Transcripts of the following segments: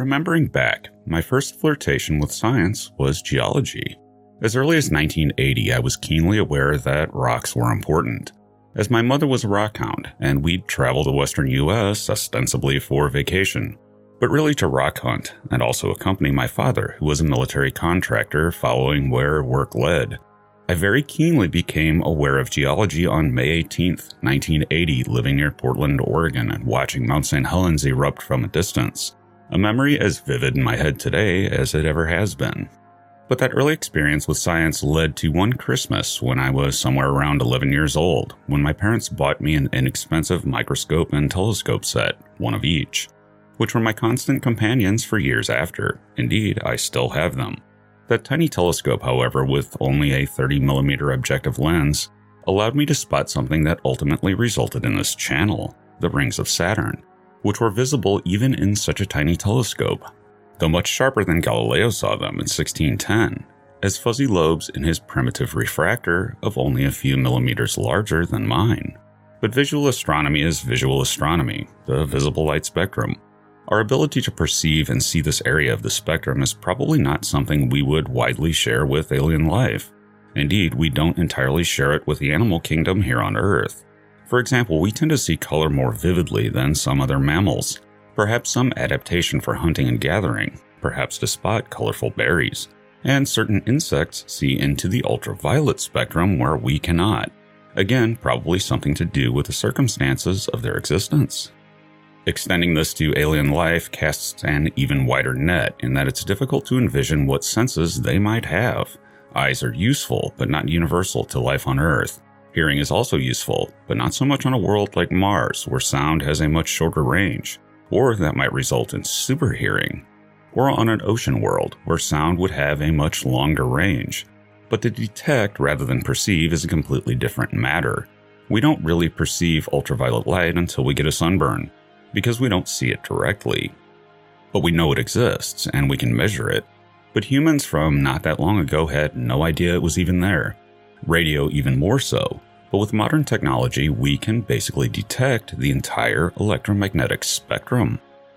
Remembering back, my first flirtation with science was geology. As early as 1980, I was keenly aware that rocks were important, as my mother was a rock hound, and we'd travel to western US ostensibly for vacation, but really to rock hunt, and also accompany my father, who was a military contractor following where work led. I very keenly became aware of geology on May 18th, 1980, living near Portland, Oregon, and watching Mount St. Helens erupt from a distance. A memory as vivid in my head today as it ever has been. But that early experience with science led to one Christmas when I was somewhere around 11 years old, when my parents bought me an inexpensive microscope and telescope set, one of each, which were my constant companions for years after. Indeed, I still have them. That tiny telescope, however, with only a 30mm objective lens, allowed me to spot something that ultimately resulted in this channel, the rings of Saturn, which were visible even in such a tiny telescope, though much sharper than Galileo saw them in 1610, as fuzzy lobes in his primitive refractor of only a few millimeters larger than mine. But visual astronomy is visual astronomy, the visible light spectrum. Our ability to perceive and see this area of the spectrum is probably not something we would widely share with alien life. Indeed, we don't entirely share it with the animal kingdom here on Earth. For example, we tend to see color more vividly than some other mammals, perhaps some adaptation for hunting and gathering, perhaps to spot colorful berries, and certain insects see into the ultraviolet spectrum where we cannot. Again, probably something to do with the circumstances of their existence. Extending this to alien life casts an even wider net in that it's difficult to envision what senses they might have. Eyes are useful, but not universal to life on Earth. Hearing is also useful, but not so much on a world like Mars, where sound has a much shorter range, or that might result in super hearing, or on an ocean world, where sound would have a much longer range. But to detect rather than perceive is a completely different matter. We don't really perceive ultraviolet light until we get a sunburn, because we don't see it directly. But we know it exists, and we can measure it. But humans from not that long ago had no idea it was even there. Radio even more so. But with modern technology, we can basically detect the entire electromagnetic spectrum.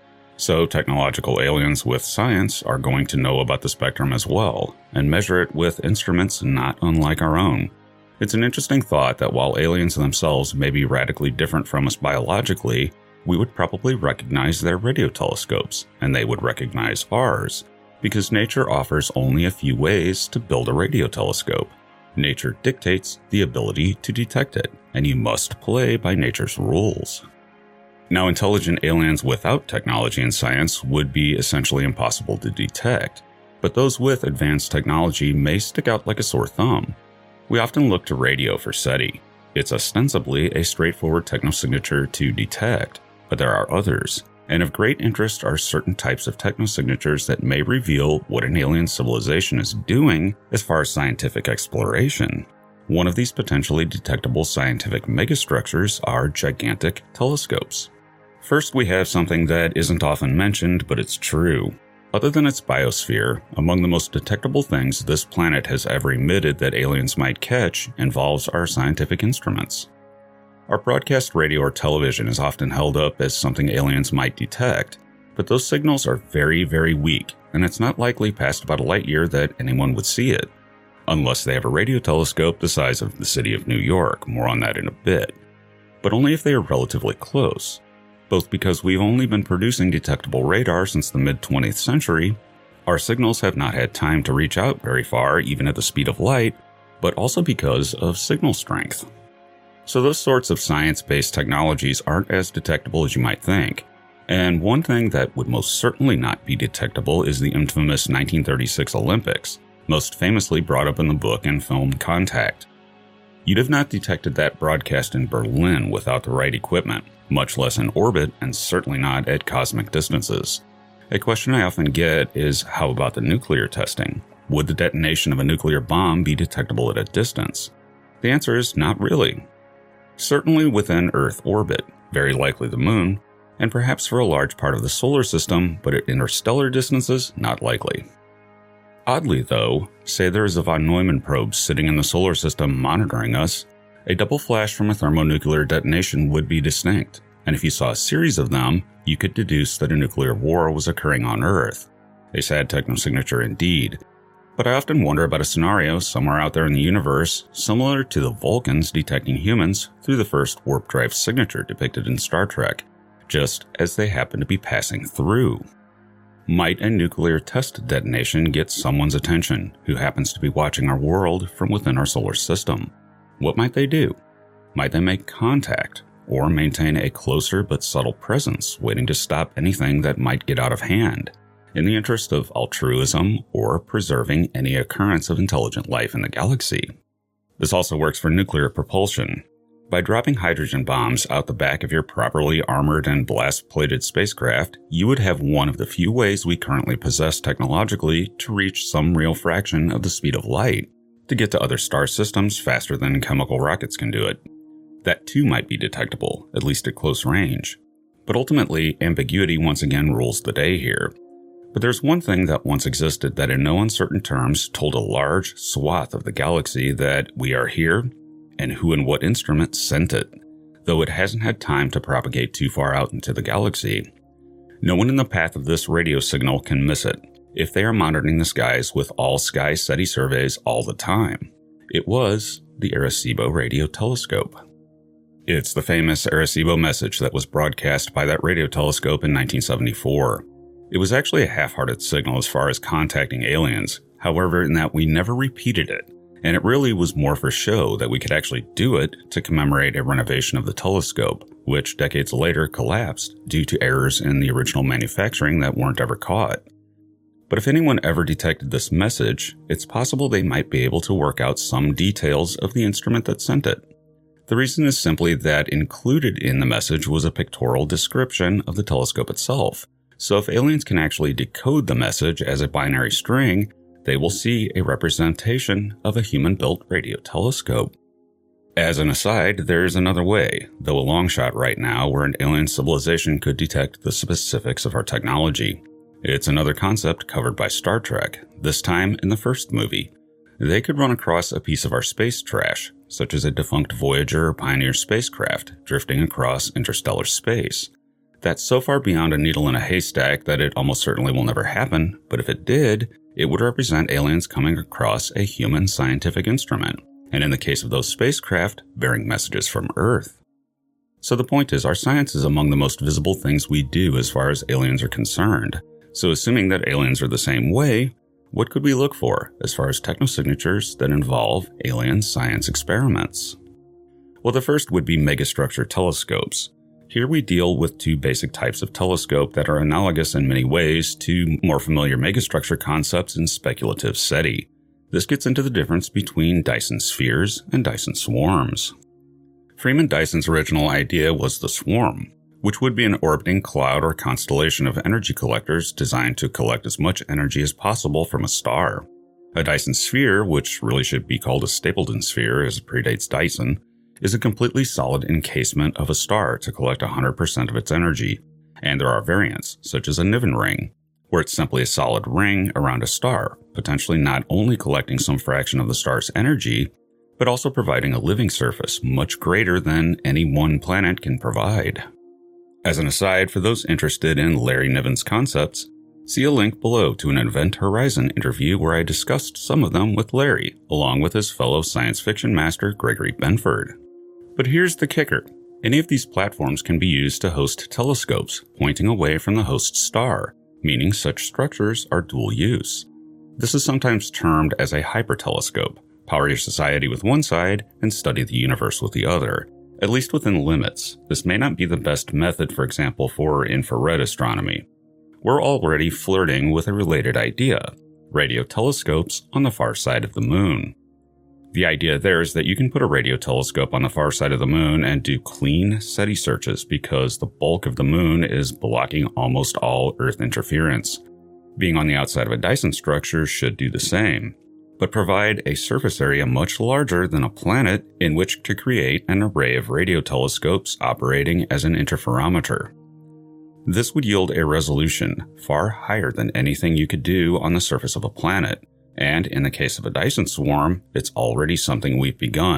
So technological aliens with science are going to know about the spectrum as well, and measure it with instruments not unlike our own. It's an interesting thought that while aliens themselves may be radically different from us biologically, we would probably recognize their radio telescopes, and they would recognize ours, because nature offers only a few ways to build a radio telescope. Nature dictates the ability to detect it, and you must play by nature's rules. Now, intelligent aliens without technology and science would be essentially impossible to detect, but those with advanced technology may stick out like a sore thumb. We often look to radio for SETI. It's ostensibly a straightforward technosignature to detect, but there are others, and of great interest are certain types of technosignatures that may reveal what an alien civilization is doing as far as scientific exploration. One of these potentially detectable scientific megastructures are gigantic telescopes. First, we have something that isn't often mentioned, but it's true. Other than its biosphere, among the most detectable things this planet has ever emitted that aliens might catch involves our scientific instruments. Our broadcast radio or television is often held up as something aliens might detect, but those signals are very, very weak, and it's not likely past about a light year that anyone would see it, unless they have a radio telescope the size of the city of New York, more on that in a bit, but only if they are relatively close, both because we've only been producing detectable radar since the mid-20th century, our signals have not had time to reach out very far even at the speed of light, but also because of signal strength. So those sorts of science-based technologies aren't as detectable as you might think. And one thing that would most certainly not be detectable is the infamous 1936 Olympics, most famously brought up in the book and film Contact. You'd have not detected that broadcast in Berlin without the right equipment, much less in orbit and certainly not at cosmic distances. A question I often get is, how about the nuclear testing? Would the detonation of a nuclear bomb be detectable at a distance? The answer is not really. Certainly within Earth orbit, very likely the Moon, and perhaps for a large part of the solar system, but at interstellar distances, not likely. Oddly though, say there is a von Neumann probe sitting in the solar system monitoring us, a double flash from a thermonuclear detonation would be distinct, and if you saw a series of them, you could deduce that a nuclear war was occurring on Earth. A sad technosignature indeed. But I often wonder about a scenario somewhere out there in the universe, similar to the Vulcans detecting humans through the first warp drive signature depicted in Star Trek, just as they happen to be passing through. Might a nuclear test detonation get someone's attention who happens to be watching our world from within our solar system? What might they do? Might they make contact, or maintain a closer but subtle presence, waiting to stop anything that might get out of hand, in the interest of altruism or preserving any occurrence of intelligent life in the galaxy? This also works for nuclear propulsion. By dropping hydrogen bombs out the back of your properly armored and blast-plated spacecraft, you would have one of the few ways we currently possess technologically to reach some real fraction of the speed of light, to get to other star systems faster than chemical rockets can do it. That too might be detectable, at least at close range. But ultimately, ambiguity once again rules the day here. But there's one thing that once existed that in no uncertain terms told a large swath of the galaxy that we are here, and who and what instrument sent it, though it hasn't had time to propagate too far out into the galaxy. No one in the path of this radio signal can miss it, if they are monitoring the skies with all sky SETI surveys all the time. It was the Arecibo radio telescope. It's the famous Arecibo message that was broadcast by that radio telescope in 1974. It was actually a half-hearted signal as far as contacting aliens, however, in that we never repeated it, and it really was more for show that we could actually do it to commemorate a renovation of the telescope, which decades later collapsed due to errors in the original manufacturing that weren't ever caught. But if anyone ever detected this message, it's possible they might be able to work out some details of the instrument that sent it. The reason is simply that included in the message was a pictorial description of the telescope itself. So if aliens can actually decode the message as a binary string, they will see a representation of a human-built radio telescope. As an aside, there's another way, though a long shot right now, where an alien civilization could detect the specifics of our technology. It's another concept covered by Star Trek, this time in the first movie. They could run across a piece of our space trash, such as a defunct Voyager or Pioneer spacecraft drifting across interstellar space. That's so far beyond a needle in a haystack that it almost certainly will never happen, but if it did, it would represent aliens coming across a human scientific instrument, and in the case of those spacecraft, bearing messages from Earth. So the point is, our science is among the most visible things we do as far as aliens are concerned. So assuming that aliens are the same way, what could we look for as far as technosignatures that involve alien science experiments? Well, the first would be megastructure telescopes. Here we deal with two basic types of telescope that are analogous in many ways to more familiar megastructure concepts in speculative SETI. This gets into the difference between Dyson spheres and Dyson swarms. Freeman Dyson's original idea was the swarm, which would be an orbiting cloud or constellation of energy collectors designed to collect as much energy as possible from a star. A Dyson sphere, which really should be called a Stapleton sphere as it predates Dyson, is a completely solid encasement of a star to collect 100% of its energy, and there are variants, such as a Niven ring, where it's simply a solid ring around a star, potentially not only collecting some fraction of the star's energy, but also providing a living surface much greater than any one planet can provide. As an aside, for those interested in Larry Niven's concepts, see a link below to an Event Horizon interview where I discussed some of them with Larry, along with his fellow science fiction master Gregory Benford. But here's the kicker. Any of these platforms can be used to host telescopes pointing away from the host star, meaning such structures are dual use. This is sometimes termed as a hypertelescope. Power your society with one side and study the universe with the other, at least within limits. This may not be the best method, for example, for infrared astronomy. We're already flirting with a related idea, radio telescopes on the far side of the moon. The idea there is that you can put a radio telescope on the far side of the moon and do clean SETI searches because the bulk of the moon is blocking almost all Earth interference. Being on the outside of a Dyson structure should do the same, but provide a surface area much larger than a planet in which to create an array of radio telescopes operating as an interferometer. This would yield a resolution far higher than anything you could do on the surface of a planet. And in the case of a Dyson swarm, it's already something we've begun,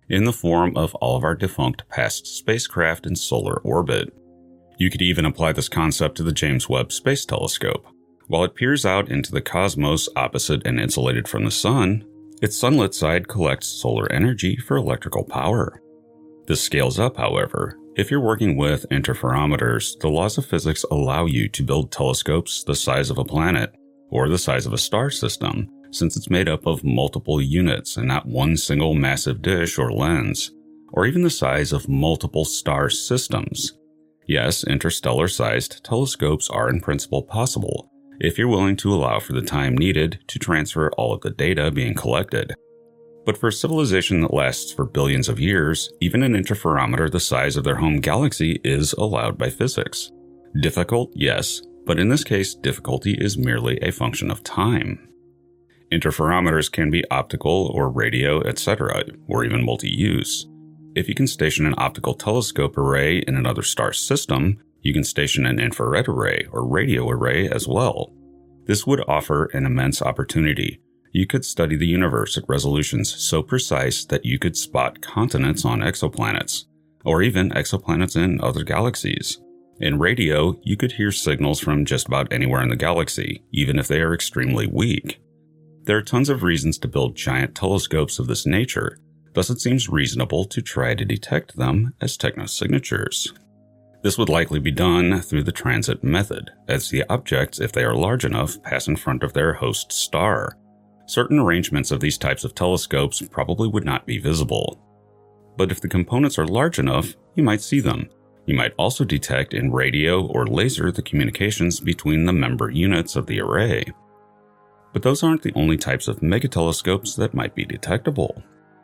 in the form of all of our defunct past spacecraft in solar orbit. You could even apply this concept to the James Webb Space Telescope. While it peers out into the cosmos opposite and insulated from the sun, its sunlit side collects solar energy for electrical power. This scales up, however. If you're working with interferometers, the laws of physics allow you to build telescopes the size of a planet, or the size of a star system, since it's made up of multiple units and not one single massive dish or lens, or even the size of multiple star systems. Yes, interstellar-sized telescopes are in principle possible, if you're willing to allow for the time needed to transfer all of the data being collected. But for a civilization that lasts for billions of years, even an interferometer the size of their home galaxy is allowed by physics. Difficult, yes, but in this case, difficulty is merely a function of time. Interferometers can be optical or radio, etc., or even multi-use. If you can station an optical telescope array in another star system, you can station an infrared array or radio array as well. This would offer an immense opportunity. You could study the universe at resolutions so precise that you could spot continents on exoplanets, or even exoplanets in other galaxies. In radio, you could hear signals from just about anywhere in the galaxy, even if they are extremely weak. There are tons of reasons to build giant telescopes of this nature, thus it seems reasonable to try to detect them as technosignatures. This would likely be done through the transit method, as the objects, if they are large enough, pass in front of their host star. Certain arrangements of these types of telescopes probably would not be visible. But if the components are large enough, you might see them. You might also detect in radio or laser the communications between the member units of the array. But those aren't the only types of megatelescopes that might be detectable.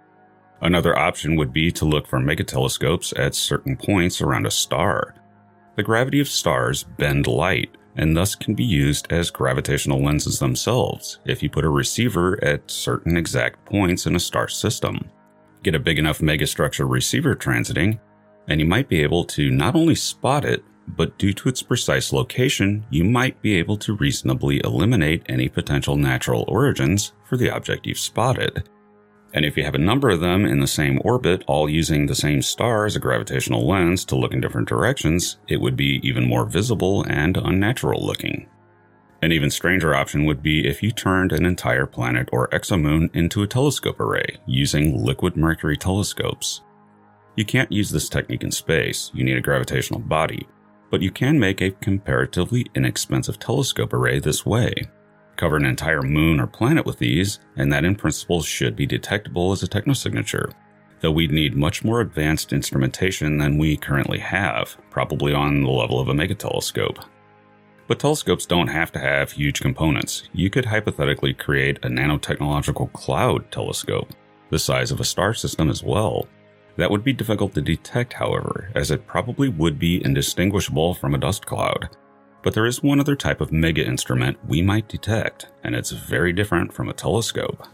Another option would be to look for megatelescopes at certain points around a star. The gravity of stars bend light, and thus can be used as gravitational lenses themselves if you put a receiver at certain exact points in a star system. Get a big enough megastructure receiver transiting, and you might be able to not only spot it, but due to its precise location, you might be able to reasonably eliminate any potential natural origins for the object you've spotted. And if you have a number of them in the same orbit, all using the same star as a gravitational lens to look in different directions, it would be even more visible and unnatural looking. An even stranger option would be if you turned an entire planet or exomoon into a telescope array using liquid mercury telescopes. You can't use this technique in space, you need a gravitational body, but you can make a comparatively inexpensive telescope array this way. Cover an entire moon or planet with these, and that in principle should be detectable as a technosignature, though we'd need much more advanced instrumentation than we currently have, probably on the level of a megatelescope. But telescopes don't have to have huge components. You could hypothetically create a nanotechnological cloud telescope, the size of a star system as well. That would be difficult to detect, however, as it probably would be indistinguishable from a dust cloud. But there is one other type of mega-instrument we might detect, and it's very different from a telescope.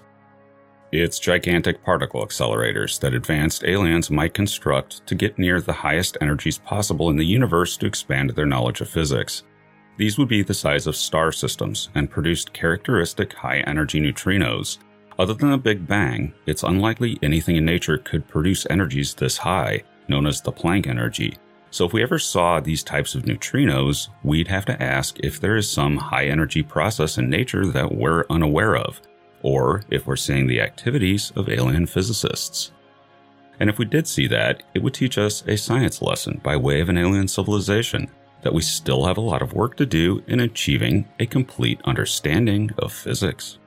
It's gigantic particle accelerators that advanced aliens might construct to get near the highest energies possible in the universe to expand their knowledge of physics. These would be the size of star systems and produced characteristic high-energy neutrinos. Other than a Big Bang, it's unlikely anything in nature could produce energies this high, known as the Planck energy. So if we ever saw these types of neutrinos, we'd have to ask if there is some high-energy process in nature that we're unaware of, or if we're seeing the activities of alien physicists. And if we did see that, it would teach us a science lesson by way of an alien civilization, that we still have a lot of work to do in achieving a complete understanding of physics.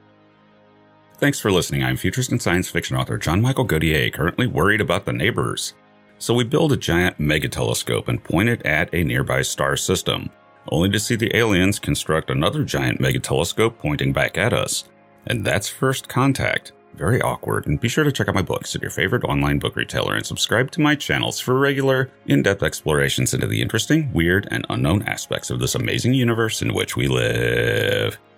Thanks for listening. I'm futurist and science fiction author John Michael Godier, currently worried about the neighbors. So we build a giant megatelescope and point it at a nearby star system, only to see the aliens construct another giant megatelescope pointing back at us. And that's first contact. Very awkward, and be sure to check out my books at your favorite online book retailer and subscribe to my channels for regular, in-depth explorations into the interesting, weird, and unknown aspects of this amazing universe in which we live.